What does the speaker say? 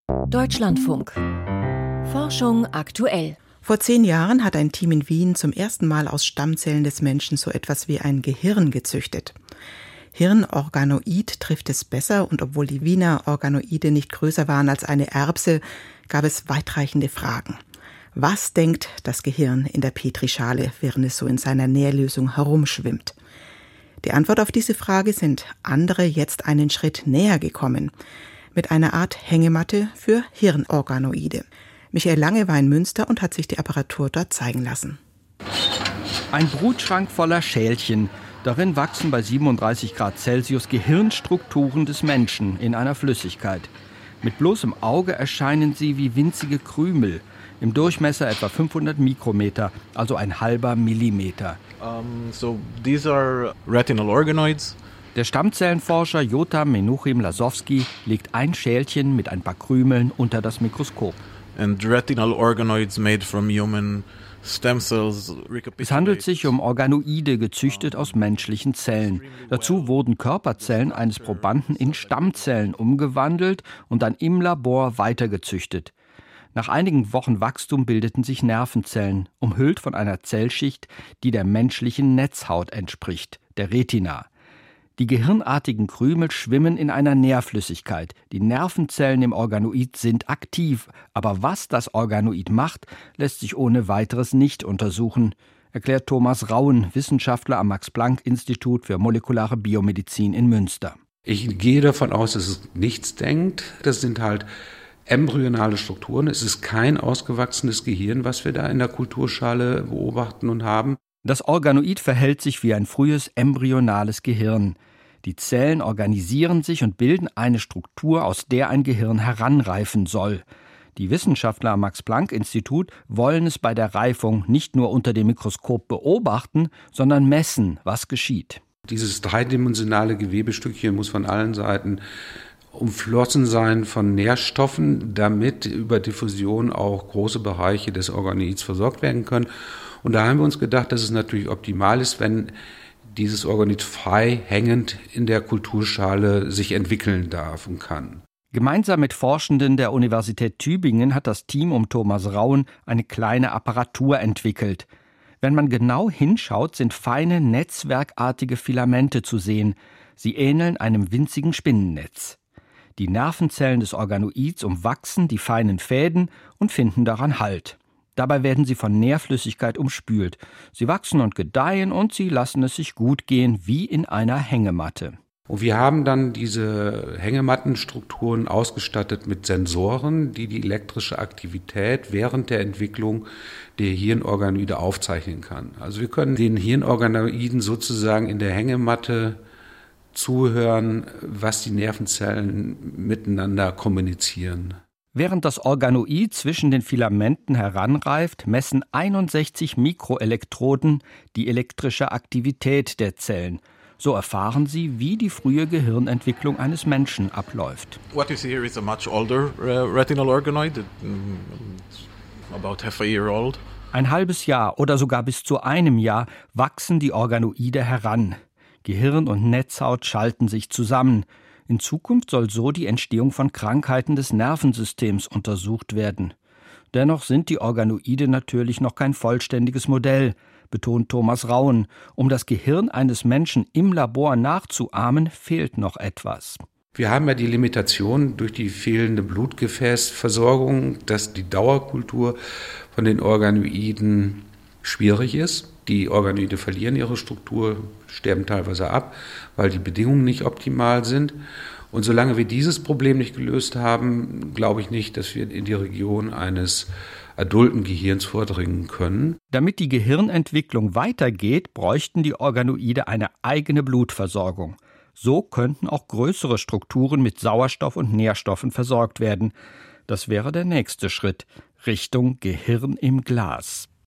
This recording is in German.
Deutschlandfunk. Forschung aktuell. Vor 10 Jahren hat ein Team in Wien zum ersten Mal aus Stammzellen des Menschen so etwas wie ein Gehirn gezüchtet. Hirnorganoid trifft es besser, und obwohl die Wiener Organoide nicht größer waren als eine Erbse, gab es weitreichende Fragen. Was denkt das Gehirn in der Petrischale, während es so in seiner Nährlösung herumschwimmt? Die Antwort auf diese Frage sind andere jetzt einen Schritt näher gekommen, mit einer Art Hängematte für Hirnorganoide. Michael Lange war in Münster und hat sich die Apparatur dort zeigen lassen. Ein Brutschrank voller Schälchen. Darin wachsen bei 37 Grad Celsius Gehirnstrukturen des Menschen in einer Flüssigkeit. Mit bloßem Auge erscheinen sie wie winzige Krümel, im Durchmesser etwa 500 Mikrometer, also ein halber Millimeter. These are retinal organoids. Der Stammzellenforscher Jotam Menuchim-Lasowski legt ein Schälchen mit ein paar Krümeln unter das Mikroskop. And retinal organoids made from human stem cells. Es handelt sich um Organoide, gezüchtet aus menschlichen Zellen. Dazu wurden Körperzellen eines Probanden in Stammzellen umgewandelt und dann im Labor weitergezüchtet. Nach einigen Wochen Wachstum bildeten sich Nervenzellen, umhüllt von einer Zellschicht, die der menschlichen Netzhaut entspricht, der Retina. Die gehirnartigen Krümel schwimmen in einer Nährflüssigkeit. Die Nervenzellen im Organoid sind aktiv. Aber was das Organoid macht, lässt sich ohne weiteres nicht untersuchen, erklärt Thomas Rauen, Wissenschaftler am Max-Planck-Institut für molekulare Biomedizin in Münster. Ich gehe davon aus, dass es nichts denkt. Das sind halt embryonale Strukturen. Es ist kein ausgewachsenes Gehirn, was wir da in der Kulturschale beobachten und haben. Das Organoid verhält sich wie ein frühes embryonales Gehirn. Die Zellen organisieren sich und bilden eine Struktur, aus der ein Gehirn heranreifen soll. Die Wissenschaftler am Max-Planck-Institut wollen es bei der Reifung nicht nur unter dem Mikroskop beobachten, sondern messen, was geschieht. Dieses dreidimensionale Gewebestückchen muss von allen Seiten umflossen sein von Nährstoffen, damit über Diffusion auch große Bereiche des Organoids versorgt werden können. Und da haben wir uns gedacht, dass es natürlich optimal ist, wenn dieses Organoid frei hängend in der Kulturschale sich entwickeln darf und kann. Gemeinsam mit Forschenden der Universität Tübingen hat das Team um Thomas Rauen eine kleine Apparatur entwickelt. Wenn man genau hinschaut, sind feine netzwerkartige Filamente zu sehen. Sie ähneln einem winzigen Spinnennetz. Die Nervenzellen des Organoids umwachsen die feinen Fäden und finden daran Halt. Dabei werden sie von Nährflüssigkeit umspült. Sie wachsen und gedeihen und sie lassen es sich gut gehen, wie in einer Hängematte. Und wir haben dann diese Hängemattenstrukturen ausgestattet mit Sensoren, die die elektrische Aktivität während der Entwicklung der Hirnorganoide aufzeichnen kann. Also wir können den Hirnorganoiden sozusagen in der Hängematte zuhören, was die Nervenzellen miteinander kommunizieren. Während das Organoid zwischen den Filamenten heranreift, messen 61 Mikroelektroden die elektrische Aktivität der Zellen. So erfahren sie, wie die frühe Gehirnentwicklung eines Menschen abläuft. What you see here is a much older retinal organoid, about half a year old. Ein halbes Jahr oder sogar bis zu einem Jahr wachsen die Organoide heran. Gehirn und Netzhaut schalten sich zusammen. In Zukunft soll so die Entstehung von Krankheiten des Nervensystems untersucht werden. Dennoch sind die Organoide natürlich noch kein vollständiges Modell, betont Thomas Rauen. Um das Gehirn eines Menschen im Labor nachzuahmen, fehlt noch etwas. Wir haben ja die Limitation durch die fehlende Blutgefäßversorgung, dass die Dauerkultur von den Organoiden schwierig ist. Die Organoide verlieren ihre Struktur, sterben teilweise ab, weil die Bedingungen nicht optimal sind. Und solange wir dieses Problem nicht gelöst haben, glaube ich nicht, dass wir in die Region eines adulten Gehirns vordringen können. Damit die Gehirnentwicklung weitergeht, bräuchten die Organoide eine eigene Blutversorgung. So könnten auch größere Strukturen mit Sauerstoff und Nährstoffen versorgt werden. Das wäre der nächste Schritt Richtung Gehirn im Glas.